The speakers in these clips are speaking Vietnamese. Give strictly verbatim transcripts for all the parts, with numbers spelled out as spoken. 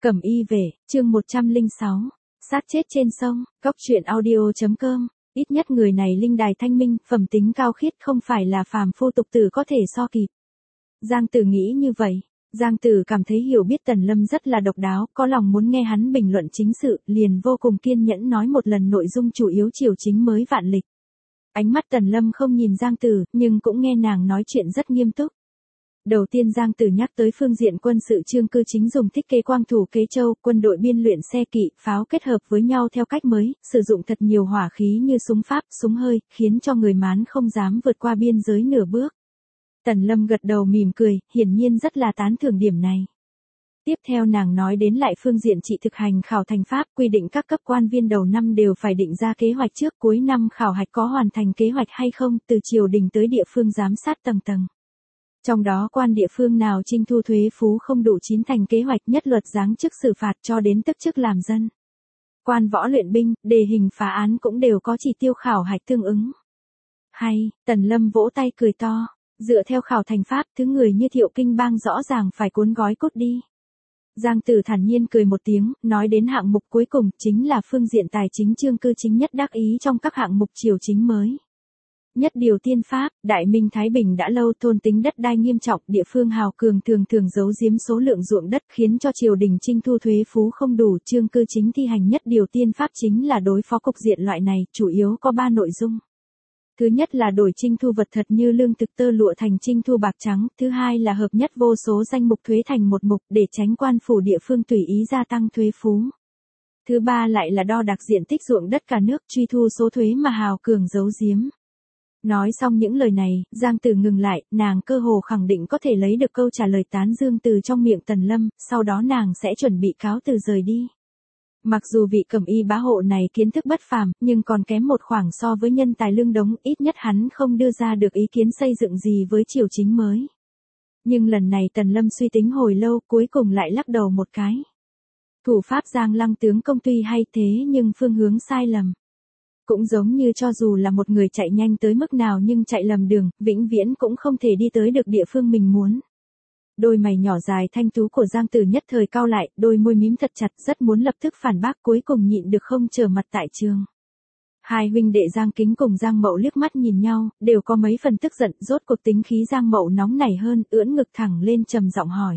Cẩm y về, chương một trăm lẻ sáu, sát chết trên sông, góc truyện audio.com, ít nhất người này linh đài thanh minh, phẩm tính cao khiết không phải là phàm phu tục tử có thể so kịp. Giang Tử nghĩ như vậy, Giang Tử cảm thấy hiểu biết Tần Lâm rất là độc đáo, có lòng muốn nghe hắn bình luận chính sự, liền vô cùng kiên nhẫn nói một lần nội dung chủ yếu triều chính mới vạn lịch. Ánh mắt Tần Lâm không nhìn Giang Tử, nhưng cũng nghe nàng nói chuyện rất nghiêm túc. Đầu tiên Giang Tử nhắc tới phương diện quân sự Chương Cư Chính dùng thiết kế quang thủ kế châu, quân đội biên luyện xe kỵ, pháo kết hợp với nhau theo cách mới, sử dụng thật nhiều hỏa khí như súng Pháp, súng hơi, khiến cho người Mán không dám vượt qua biên giới nửa bước. Tần Lâm gật đầu mỉm cười, hiển nhiên rất là tán thưởng điểm này. Tiếp theo nàng nói đến lại phương diện trị thực hành khảo thành pháp, quy định các cấp quan viên đầu năm đều phải định ra kế hoạch trước cuối năm khảo hạch có hoàn thành kế hoạch hay không, từ triều đình tới địa phương giám sát tầng tầng. Trong đó quan địa phương nào trinh thu thuế phú không đủ chín thành kế hoạch nhất luật giáng chức xử phạt cho đến tức chức làm dân. Quan võ luyện binh, đề hình phá án cũng đều có chỉ tiêu khảo hạch tương ứng. Hay, Tần Lâm vỗ tay cười to, dựa theo khảo thành pháp thứ người như Thiệu Kinh Bang rõ ràng phải cuốn gói cốt đi. Giang Tử thản nhiên cười một tiếng, nói đến hạng mục cuối cùng chính là phương diện tài chính Chương Cư Chính nhất đắc ý trong các hạng mục triều chính mới. Nhất điều tiên pháp, Đại Minh Thái Bình đã lâu thôn tính đất đai nghiêm trọng, địa phương hào cường thường thường giấu giếm số lượng ruộng đất khiến cho triều đình trinh thu thuế phú không đủ. Chương Cư Chính thi hành nhất điều tiên pháp chính là đối phó cục diện loại này, chủ yếu có ba nội dung. Thứ nhất là đổi trinh thu vật thật như lương thực tơ lụa thành trinh thu bạc trắng, thứ hai là hợp nhất vô số danh mục thuế thành một mục để tránh quan phủ địa phương tùy ý gia tăng thuế phú. Thứ ba lại là đo đạc diện tích ruộng đất cả nước, truy thu số thuế mà hào cường giấu giếm. Nói xong những lời này, Giang Tử ngừng lại, nàng cơ hồ khẳng định có thể lấy được câu trả lời tán dương từ trong miệng Tần Lâm, sau đó nàng sẽ chuẩn bị cáo từ rời đi. Mặc dù vị cẩm y bá hộ này kiến thức bất phàm, nhưng còn kém một khoảng so với nhân tài lương đống, ít nhất hắn không đưa ra được ý kiến xây dựng gì với triều chính mới. Nhưng lần này Tần Lâm suy tính hồi lâu, cuối cùng lại lắc đầu một cái. Thủ pháp Giang Lăng tướng công tuy hay thế nhưng phương hướng sai lầm. Cũng giống như cho dù là một người chạy nhanh tới mức nào nhưng chạy lầm đường, vĩnh viễn cũng không thể đi tới được địa phương mình muốn. Đôi mày nhỏ dài thanh tú của Giang Tử nhất thời cau lại, đôi môi mím thật chặt, rất muốn lập tức phản bác, cuối cùng nhịn được không trở mặt tại trường. Hai huynh đệ Giang Kính cùng Giang Mậu liếc mắt nhìn nhau, đều có mấy phần tức giận, rốt cuộc tính khí Giang Mậu nóng nảy hơn, ưỡn ngực thẳng lên trầm giọng hỏi.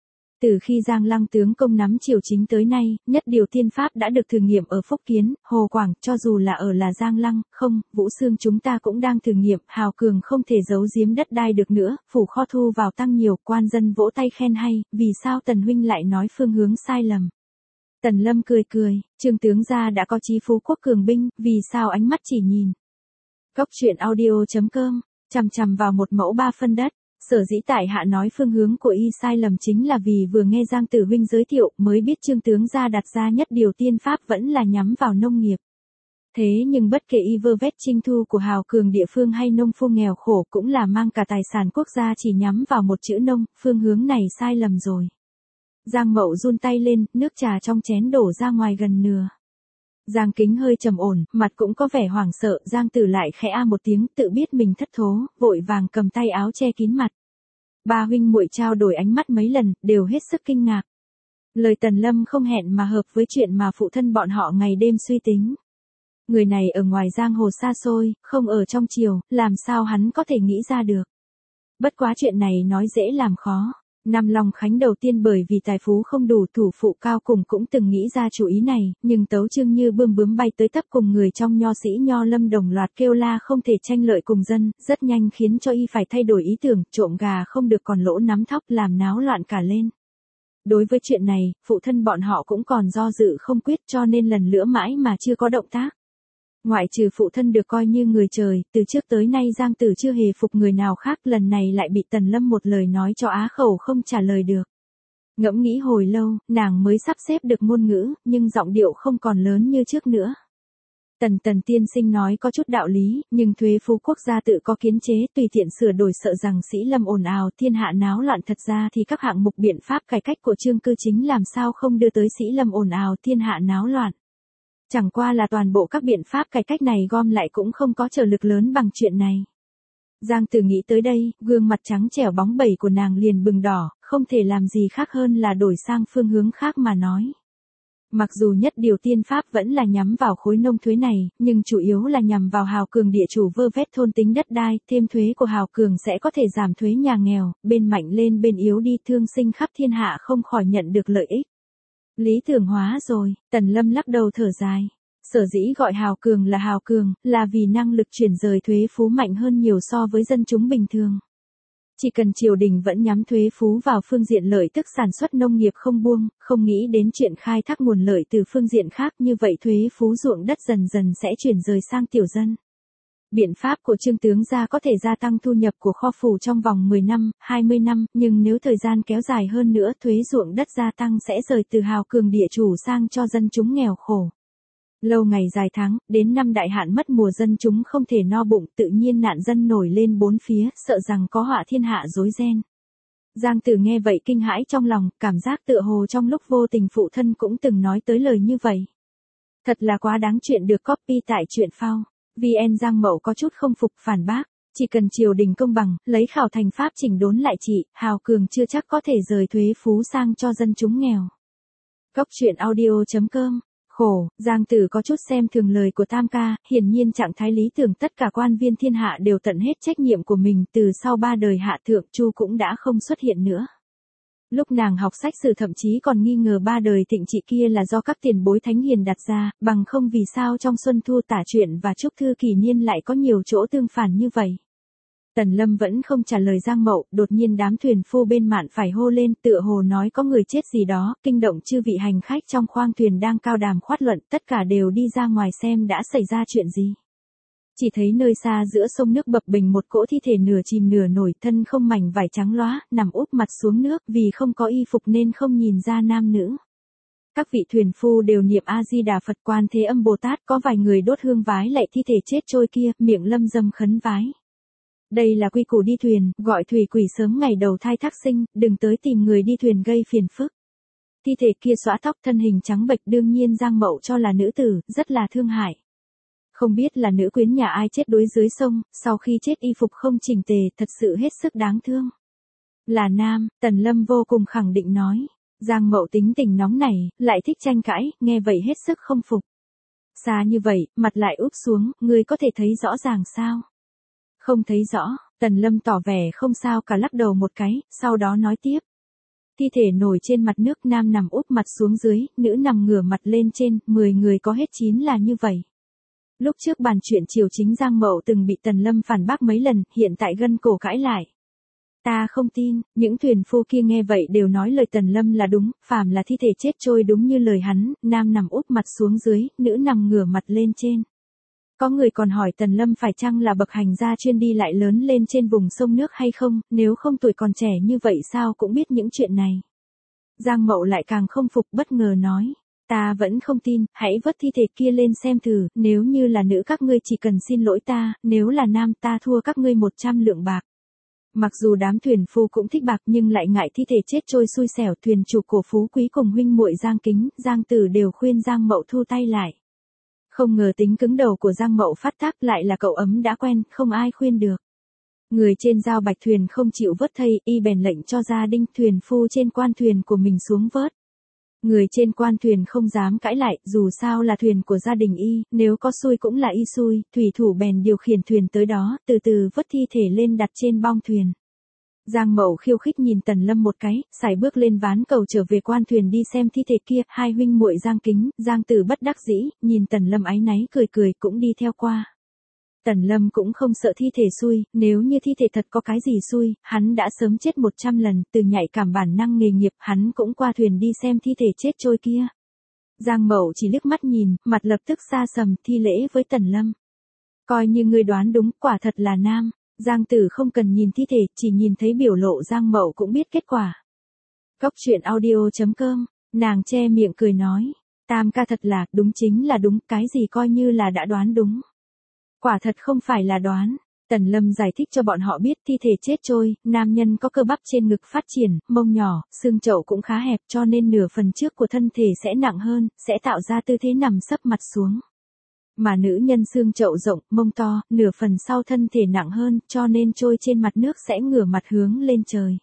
Từ khi Giang Lăng tướng công nắm triều chính tới nay, nhất điều tiên pháp đã được thử nghiệm ở Phúc Kiến, Hồ Quảng, cho dù là ở là Giang Lăng, không, Vũ Xương chúng ta cũng đang thử nghiệm, hào cường không thể giấu giếm đất đai được nữa, phủ kho thu vào tăng nhiều, quan dân vỗ tay khen hay, vì sao Tần huynh lại nói phương hướng sai lầm. Tần Lâm cười cười, Trương tướng gia đã có chí phú quốc cường binh, vì sao ánh mắt chỉ nhìn. Góc truyện audio.com, chằm chằm vào một mẫu ba phân đất. Sở dĩ tại hạ nói phương hướng của y sai lầm chính là vì vừa nghe Giang Tử huynh giới thiệu mới biết Trương tướng gia đặt ra nhất điều tiên pháp vẫn là nhắm vào nông nghiệp. Thế nhưng bất kể y vơ vét trinh thu của hào cường địa phương hay nông phu nghèo khổ cũng là mang cả tài sản quốc gia chỉ nhắm vào một chữ nông, phương hướng này sai lầm rồi. Giang Mậu run tay lên, nước trà trong chén đổ ra ngoài gần nửa. Giang Kính hơi trầm ổn, mặt cũng có vẻ hoảng sợ, Giang Tử lại khẽ a một tiếng, tự biết mình thất thố, vội vàng cầm tay áo che kín mặt. Ba huynh muội trao đổi ánh mắt mấy lần, đều hết sức kinh ngạc. Lời Tần Lâm không hẹn mà hợp với chuyện mà phụ thân bọn họ ngày đêm suy tính. Người này ở ngoài giang hồ xa xôi, không ở trong triều, làm sao hắn có thể nghĩ ra được. Bất quá chuyện này nói dễ làm khó. Năm Long Khánh đầu tiên bởi vì tài phú không đủ, thủ phụ Cao Cùng cũng từng nghĩ ra chủ ý này, nhưng Tấu Chương như bươm bướm bay tới tấp cùng người trong nho sĩ nho lâm đồng loạt kêu la không thể tranh lợi cùng dân, rất nhanh khiến cho y phải thay đổi ý tưởng, trộm gà không được còn lỗ nắm thóc, làm náo loạn cả lên. Đối với chuyện này, phụ thân bọn họ cũng còn do dự không quyết, cho nên lần lữa mãi mà chưa có động tác. Ngoại trừ phụ thân được coi như người trời, từ trước tới nay Giang Tử chưa hề phục người nào khác, lần này lại bị Tần Lâm một lời nói cho á khẩu không trả lời được. Ngẫm nghĩ hồi lâu, nàng mới sắp xếp được ngôn ngữ, nhưng giọng điệu không còn lớn như trước nữa. Tần Tần tiên sinh nói có chút đạo lý, nhưng thuế phú quốc gia tự có kiến chế, tùy tiện sửa đổi sợ rằng sĩ lâm ồn ào, thiên hạ náo loạn, thật ra thì các hạng mục biện pháp cải cách của Chương Cư Chính làm sao không đưa tới sĩ lâm ồn ào, thiên hạ náo loạn. Chẳng qua là toàn bộ các biện pháp cải cách này gom lại cũng không có trợ lực lớn bằng chuyện này. Giang Tử nghĩ tới đây, gương mặt trắng trẻo bóng bẩy của nàng liền bừng đỏ, không thể làm gì khác hơn là đổi sang phương hướng khác mà nói. Mặc dù nhất điều tiên pháp vẫn là nhắm vào khối nông thuế này, nhưng chủ yếu là nhằm vào hào cường địa chủ vơ vét thôn tính đất đai, thêm thuế của hào cường sẽ có thể giảm thuế nhà nghèo, bên mạnh lên bên yếu đi, thương sinh khắp thiên hạ không khỏi nhận được lợi ích. Lý tưởng hóa rồi, Tần Lâm lắc đầu thở dài. Sở dĩ gọi hào cường là hào cường, là vì năng lực chuyển rời thuế phú mạnh hơn nhiều so với dân chúng bình thường. Chỉ cần triều đình vẫn nhắm thuế phú vào phương diện lợi tức sản xuất nông nghiệp không buông, không nghĩ đến chuyện khai thác nguồn lợi từ phương diện khác, như vậy thuế phú ruộng đất dần dần sẽ chuyển rời sang tiểu dân. Biện pháp của Trương tướng gia có thể gia tăng thu nhập của kho phủ trong vòng mười năm, hai mươi năm, nhưng nếu thời gian kéo dài hơn nữa, thuế ruộng đất gia tăng sẽ rời từ hào cường địa chủ sang cho dân chúng nghèo khổ. Lâu ngày dài tháng, đến năm đại hạn mất mùa dân chúng không thể no bụng, tự nhiên nạn dân nổi lên bốn phía, sợ rằng có họa thiên hạ rối ren. Giang Tử nghe vậy kinh hãi trong lòng, cảm giác tựa hồ trong lúc vô tình phụ thân cũng từng nói tới lời như vậy. Thật là quá đáng. Chuyện được copy tại truyện phao. vê en Giang Mậu có chút không phục phản bác, chỉ cần triều đình công bằng, lấy khảo thành pháp chỉnh đốn lại trị, hào cường chưa chắc có thể rời thuế phú sang cho dân chúng nghèo. Góc truyện audio chấm com. Khổ, Giang Tử có chút xem thường lời của Tam ca, hiển nhiên trạng thái lý tưởng tất cả quan viên thiên hạ đều tận hết trách nhiệm của mình, từ sau ba đời hạ thượng Chu cũng đã không xuất hiện nữa. Lúc nàng học sách sử thậm chí còn nghi ngờ ba đời thịnh trị kia là do các tiền bối thánh hiền đặt ra, bằng không vì sao trong Xuân Thu Tả Truyện và Trúc Thư Kỷ Niên lại có nhiều chỗ tương phản như vậy. Tần Lâm vẫn không trả lời Giang Mậu, đột nhiên đám thuyền phu bên mạn phải hô lên, tựa hồ nói có người chết gì đó, kinh động chư vị hành khách trong khoang thuyền đang cao đàm khoát luận, tất cả đều đi ra ngoài xem đã xảy ra chuyện gì. Chỉ thấy nơi xa giữa sông nước bập bềnh một cỗ thi thể nửa chìm nửa nổi, thân không mảnh vải trắng lóa, nằm úp mặt xuống nước, vì không có y phục nên không nhìn ra nam nữ. Các vị thuyền phu đều niệm A Di Đà Phật, Quan Thế Âm Bồ Tát, có vài người đốt hương vái lạy thi thể chết trôi kia, miệng lâm dâm khấn vái. Đây là quy củ đi thuyền, gọi thủy quỷ sớm ngày đầu thai thác sinh, đừng tới tìm người đi thuyền gây phiền phức. Thi thể kia xõa tóc, thân hình trắng bệch, đương nhiên Giang Mậu cho là nữ tử, rất là thương hại. Không biết là nữ quyến nhà ai chết đuối dưới sông, sau khi chết y phục không chỉnh tề, thật sự hết sức đáng thương. Là nam, Tần Lâm vô cùng khẳng định nói. Giang Mậu tính tình nóng nảy, lại thích tranh cãi, nghe vậy hết sức không phục. Xa như vậy, mặt lại úp xuống, ngươi có thể thấy rõ ràng sao? Không thấy rõ, Tần Lâm tỏ vẻ không sao cả, lắc đầu một cái, sau đó nói tiếp. Thi thể nổi trên mặt nước, nam nằm úp mặt xuống dưới, nữ nằm ngửa mặt lên trên, mười người có hết chín là như vậy. Lúc trước bàn chuyện triều chính Giang Mậu từng bị Tần Lâm phản bác mấy lần, hiện tại gân cổ cãi lại. Ta không tin, những thuyền phu kia nghe vậy đều nói lời Tần Lâm là đúng, phàm là thi thể chết trôi đúng như lời hắn, nam nằm úp mặt xuống dưới, nữ nằm ngửa mặt lên trên. Có người còn hỏi Tần Lâm phải chăng là bậc hành gia chuyên đi lại lớn lên trên vùng sông nước hay không, nếu không tuổi còn trẻ như vậy sao cũng biết những chuyện này. Giang Mậu lại càng không phục, bất ngờ nói. Ta vẫn không tin, hãy vớt thi thể kia lên xem thử, nếu như là nữ các ngươi chỉ cần xin lỗi ta, nếu là nam ta thua các ngươi một trăm lượng bạc. Mặc dù đám thuyền phu cũng thích bạc nhưng lại ngại thi thể chết trôi xui xẻo, thuyền chủ của Phú Quý cùng huynh muội Giang Kính, Giang Tử đều khuyên Giang Mậu thu tay lại. Không ngờ tính cứng đầu của Giang Mậu phát tác lại là cậu ấm đã quen, không ai khuyên được. Người trên giao bạch thuyền không chịu vớt thây, y bèn lệnh cho gia đình thuyền phu trên quan thuyền của mình xuống vớt. Người trên quan thuyền không dám cãi lại, dù sao là thuyền của gia đình y, nếu có xui cũng là y xui, thủy thủ bèn điều khiển thuyền tới đó, từ từ vớt thi thể lên đặt trên bong thuyền. Giang Mậu khiêu khích nhìn Tần Lâm một cái, sải bước lên ván cầu trở về quan thuyền đi xem thi thể kia, hai huynh muội Giang Kính, Giang Tử bất đắc dĩ, nhìn Tần Lâm áy náy cười cười cũng đi theo qua. Tần Lâm cũng không sợ thi thể xui, nếu như thi thể thật có cái gì xui, hắn đã sớm chết một trăm lần, từ nhạy cảm bản năng nghề nghiệp hắn cũng qua thuyền đi xem thi thể chết trôi kia. Giang Mậu chỉ liếc mắt nhìn, mặt lập tức xa sầm, thi lễ với Tần Lâm. Coi như ngươi đoán đúng, quả thật là nam. Giang Tử không cần nhìn thi thể, chỉ nhìn thấy biểu lộ Giang Mậu cũng biết kết quả. Góc truyện audio chấm com, nàng che miệng cười nói. Tam ca thật là, đúng chính là đúng, cái gì coi như là đã đoán đúng. Quả thật không phải là đoán. Tần Lâm giải thích cho bọn họ biết thi thể chết trôi, nam nhân có cơ bắp trên ngực phát triển, mông nhỏ, xương chậu cũng khá hẹp cho nên nửa phần trước của thân thể sẽ nặng hơn, sẽ tạo ra tư thế nằm sấp mặt xuống. Mà nữ nhân xương chậu rộng, mông to, nửa phần sau thân thể nặng hơn, cho nên trôi trên mặt nước sẽ ngửa mặt hướng lên trời.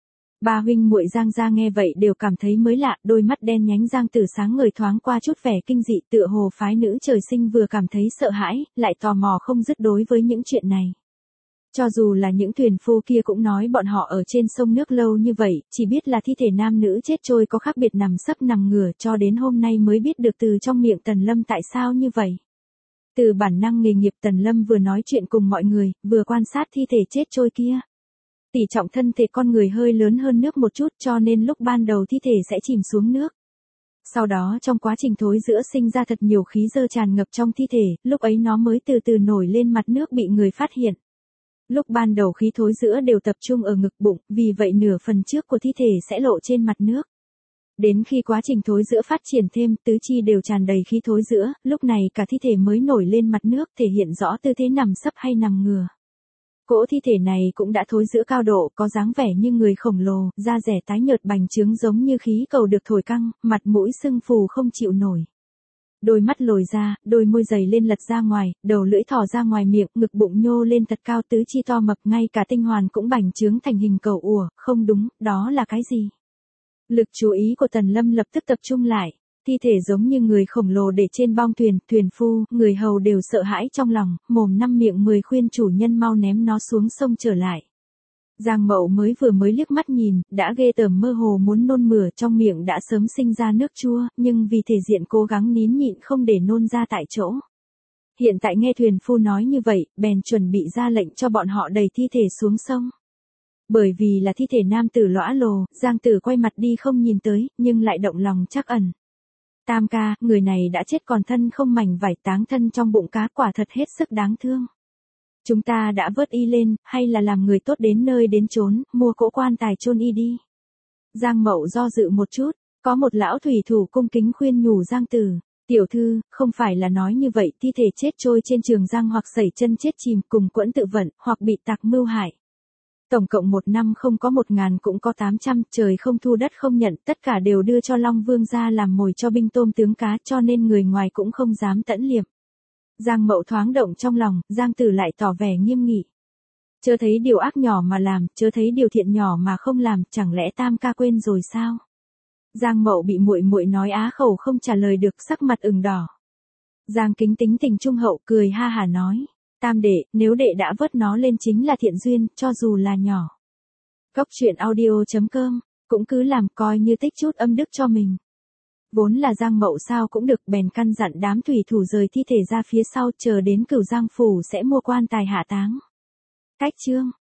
Ba huynh muội Giang gia nghe vậy đều cảm thấy mới lạ, đôi mắt đen nhánh Giang Tử sáng ngời thoáng qua chút vẻ kinh dị, tựa hồ phái nữ trời sinh vừa cảm thấy sợ hãi, lại tò mò không dứt đối với những chuyện này. Cho dù là những thuyền phu kia cũng nói bọn họ ở trên sông nước lâu như vậy, chỉ biết là thi thể nam nữ chết trôi có khác biệt nằm sấp nằm ngửa, cho đến hôm nay mới biết được từ trong miệng Tần Lâm tại sao như vậy. Từ bản năng nghề nghiệp Tần Lâm vừa nói chuyện cùng mọi người, vừa quan sát thi thể chết trôi kia. Tỷ trọng thân thể con người hơi lớn hơn nước một chút, cho nên lúc ban đầu thi thể sẽ chìm xuống nước. Sau đó trong quá trình thối rữa sinh ra thật nhiều khí dơ tràn ngập trong thi thể, lúc ấy nó mới từ từ nổi lên mặt nước bị người phát hiện. Lúc ban đầu khí thối rữa đều tập trung ở ngực bụng, vì vậy nửa phần trước của thi thể sẽ lộ trên mặt nước. Đến khi quá trình thối rữa phát triển thêm, tứ chi đều tràn đầy khí thối rữa, lúc này cả thi thể mới nổi lên mặt nước, thể hiện rõ tư thế nằm sấp hay nằm ngửa. Cỗ thi thể này cũng đã thối rữa cao độ, có dáng vẻ như người khổng lồ, da rẻ tái nhợt bành trướng giống như khí cầu được thổi căng, mặt mũi sưng phù không chịu nổi. Đôi mắt lồi ra, đôi môi dày lên lật ra ngoài, đầu lưỡi thò ra ngoài miệng, ngực bụng nhô lên thật cao, tứ chi to mập, ngay cả tinh hoàn cũng bành trướng thành hình cầu ùa, không đúng, đó là cái gì? Lực chú ý của Tần Lâm lập tức tập trung lại, thi thể giống như người khổng lồ để trên bong thuyền, thuyền phu, người hầu đều sợ hãi trong lòng, mồm năm miệng mười khuyên chủ nhân mau ném nó xuống sông trở lại. Giang Mậu mới vừa mới liếc mắt nhìn, đã ghê tởm mơ hồ muốn nôn mửa, trong miệng đã sớm sinh ra nước chua, nhưng vì thể diện cố gắng nín nhịn không để nôn ra tại chỗ. Hiện tại nghe thuyền phu nói như vậy, bèn chuẩn bị ra lệnh cho bọn họ đẩy thi thể xuống sông. Bởi vì là thi thể nam tử lõa lồ, Giang Tử quay mặt đi không nhìn tới, nhưng lại động lòng trắc ẩn. Tam ca, người này đã chết còn thân không mảnh vải, táng thân trong bụng cá, quả thật hết sức đáng thương. Chúng ta đã vớt y lên, hay là làm người tốt đến nơi đến chốn, mua cỗ quan tài chôn y đi. Giang Mậu do dự một chút, có một lão thủy thủ cung kính khuyên nhủ Giang Tử, tiểu thư, không phải là nói như vậy, thi thể chết trôi trên trường giang hoặc sẩy chân chết chìm cùng quẫn tự vận, hoặc bị tặc mưu hại. Tổng cộng một năm không có một ngàn cũng có tám trăm, trời không thu đất không nhận, tất cả đều đưa cho Long Vương gia làm mồi cho binh tôm tướng cá, cho nên người ngoài cũng không dám tẫn liệp. Giang Mậu thoáng động trong lòng, Giang Tử lại tỏ vẻ nghiêm nghị. Chớ thấy điều ác nhỏ mà làm, chớ thấy điều thiện nhỏ mà không làm, chẳng lẽ Tam ca quên rồi sao? Giang Mậu bị muội muội nói á khẩu không trả lời được, sắc mặt ửng đỏ. Giang Kính tính tình trung hậu, cười ha hả nói. Tam đệ, nếu đệ đã vớt nó lên chính là thiện duyên, cho dù là nhỏ. Góc truyện audio chấm com, cũng cứ làm coi như tích chút âm đức cho mình. Vốn là Giang Mậu sao cũng được, bèn căn dặn đám thủy thủ rời thi thể ra phía sau, chờ đến Cửu Giang phủ sẽ mua quan tài hạ táng. Cách chương